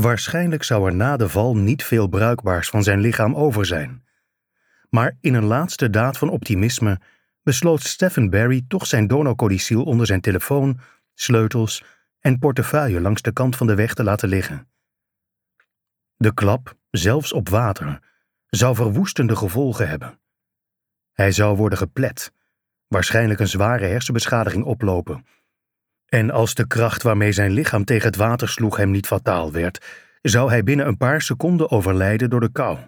Waarschijnlijk zou er na de val niet veel bruikbaars van zijn lichaam over zijn. Maar in een laatste daad van optimisme besloot Stephen Barry toch zijn donorcodicil onder zijn telefoon, sleutels en portefeuille langs de kant van de weg te laten liggen. De klap, zelfs op water, zou verwoestende gevolgen hebben. Hij zou worden geplet, waarschijnlijk een zware hersenbeschadiging oplopen. En als de kracht waarmee zijn lichaam tegen het water sloeg hem niet fataal werd, zou hij binnen een paar seconden overlijden door de kou.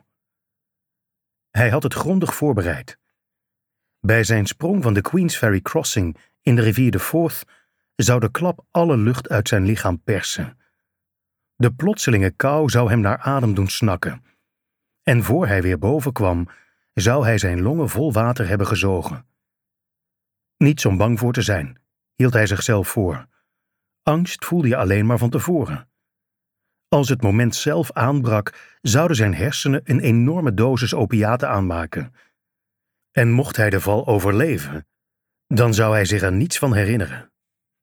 Hij had het grondig voorbereid. Bij zijn sprong van de Queensferry Crossing in de rivier de Forth zou de klap alle lucht uit zijn lichaam persen. De plotselinge kou zou hem naar adem doen snakken. En voor hij weer boven kwam, zou hij zijn longen vol water hebben gezogen. Niets om bang voor te zijn, hield hij zichzelf voor. Angst voelde je alleen maar van tevoren. Als het moment zelf aanbrak, zouden zijn hersenen een enorme dosis opiaten aanmaken. En mocht hij de val overleven, dan zou hij zich er niets van herinneren.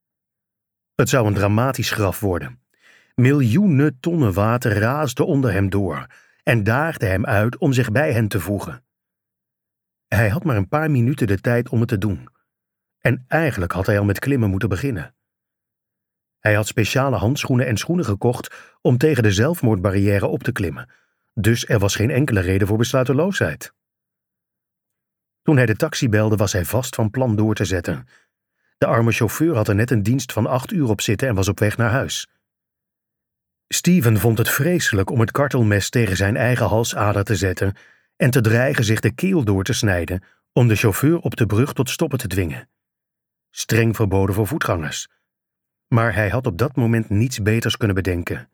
Het zou een dramatisch graf worden. Miljoenen tonnen water raasden onder hem door en daagden hem uit om zich bij hen te voegen. Hij had maar een paar minuten de tijd om het te doen. En eigenlijk had hij al met klimmen moeten beginnen. Hij had speciale handschoenen en schoenen gekocht om tegen de zelfmoordbarrière op te klimmen, dus er was geen enkele reden voor besluiteloosheid. Toen hij de taxi belde was hij vast van plan door te zetten. De arme chauffeur had er net een dienst van 8 uur op zitten en was op weg naar huis. Steven vond het vreselijk om het kartelmes tegen zijn eigen halsader te zetten en te dreigen zich de keel door te snijden om de chauffeur op de brug tot stoppen te dwingen. Streng verboden voor voetgangers. Maar hij had op dat moment niets beters kunnen bedenken.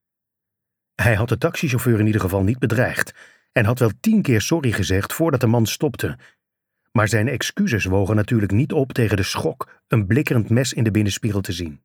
Hij had de taxichauffeur in ieder geval niet bedreigd en had wel 10 keer sorry gezegd voordat de man stopte. Maar zijn excuses wogen natuurlijk niet op tegen de schok een blikkerend mes in de binnenspiegel te zien.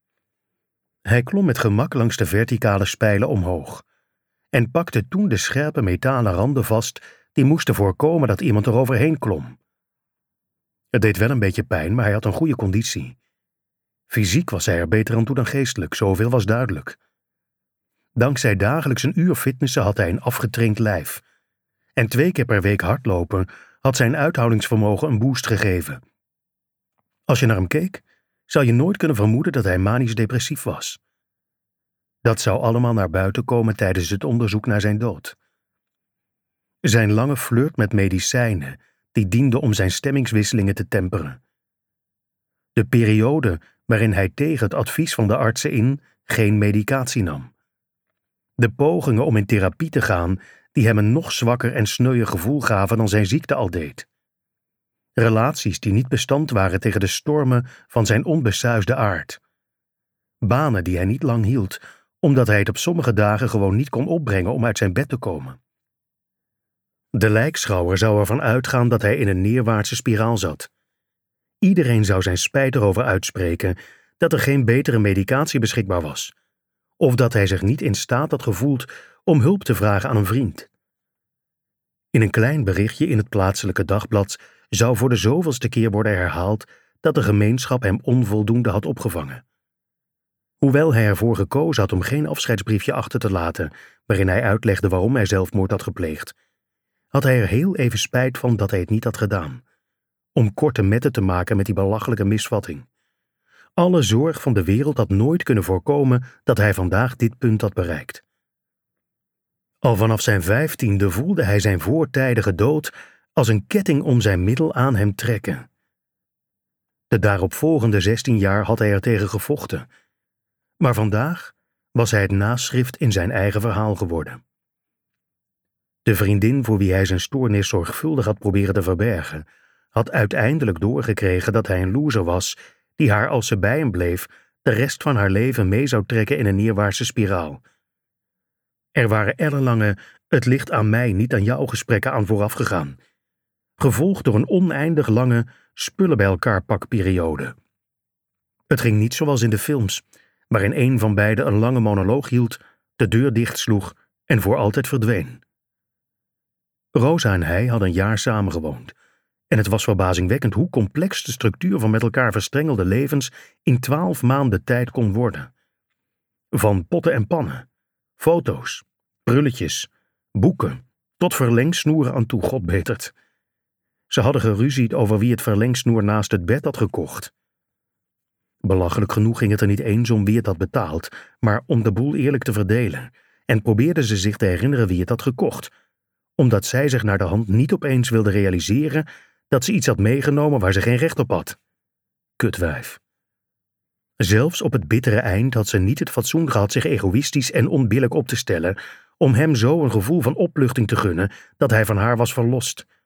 Hij klom met gemak langs de verticale spijlen omhoog en pakte toen de scherpe metalen randen vast die moesten voorkomen dat iemand er overheen klom. Het deed wel een beetje pijn, maar hij had een goede conditie. Fysiek was hij er beter aan toe dan geestelijk, zoveel was duidelijk. Dankzij dagelijks een uur fitnessen had hij een afgetraind lijf. En 2 keer per week hardlopen had zijn uithoudingsvermogen een boost gegeven. Als je naar hem keek, zou je nooit kunnen vermoeden dat hij manisch-depressief was. Dat zou allemaal naar buiten komen tijdens het onderzoek naar zijn dood. Zijn lange flirt met medicijnen, die diende om zijn stemmingswisselingen te temperen. De periode waarin hij tegen het advies van de artsen in geen medicatie nam. De pogingen om in therapie te gaan die hem een nog zwakker en sneuier gevoel gaven dan zijn ziekte al deed. Relaties die niet bestand waren tegen de stormen van zijn onbesuisde aard. Banen die hij niet lang hield, omdat hij het op sommige dagen gewoon niet kon opbrengen om uit zijn bed te komen. De lijkschouwer zou ervan uitgaan dat hij in een neerwaartse spiraal zat. Iedereen zou zijn spijt erover uitspreken dat er geen betere medicatie beschikbaar was, of dat hij zich niet in staat had gevoeld om hulp te vragen aan een vriend. In een klein berichtje in het plaatselijke dagblad zou voor de zoveelste keer worden herhaald dat de gemeenschap hem onvoldoende had opgevangen. Hoewel hij ervoor gekozen had om geen afscheidsbriefje achter te laten waarin hij uitlegde waarom hij zelfmoord had gepleegd, had hij er heel even spijt van dat hij het niet had gedaan, om korte metten te maken met die belachelijke misvatting. Alle zorg van de wereld had nooit kunnen voorkomen dat hij vandaag dit punt had bereikt. Al vanaf zijn 15e voelde hij zijn voortijdige dood als een ketting om zijn middel aan hem trekken. De daaropvolgende 16 jaar had hij er tegen gevochten. Maar vandaag was hij het naschrift in zijn eigen verhaal geworden. De vriendin voor wie hij zijn stoornis zorgvuldig had proberen te verbergen, had uiteindelijk doorgekregen dat hij een loser was die haar, als ze bij hem bleef, de rest van haar leven mee zou trekken in een neerwaartse spiraal. Er waren ellenlange het ligt aan mij, niet aan jou gesprekken aan vooraf gegaan, gevolgd door een oneindig lange spullen bij elkaar pakperiode. Het ging niet zoals in de films, waarin een van beiden een lange monoloog hield, de deur dichtsloeg en voor altijd verdween. Rosa en hij hadden een jaar samengewoond, en het was verbazingwekkend hoe complex de structuur van met elkaar verstrengelde levens in 12 maanden tijd kon worden. Van potten en pannen, Foto's, prulletjes, boeken, tot verlengsnoeren aan toe, God betert. Ze hadden geruzied over wie het verlengsnoer naast het bed had gekocht. Belachelijk genoeg ging het er niet eens om wie het had betaald, maar om de boel eerlijk te verdelen, en probeerde ze zich te herinneren wie het had gekocht, omdat zij zich naar de hand niet opeens wilde realiseren dat ze iets had meegenomen waar ze geen recht op had. Kutwijf. Zelfs op het bittere eind had ze niet het fatsoen gehad zich egoïstisch en onbillijk op te stellen om hem zo een gevoel van opluchting te gunnen dat hij van haar was verlost,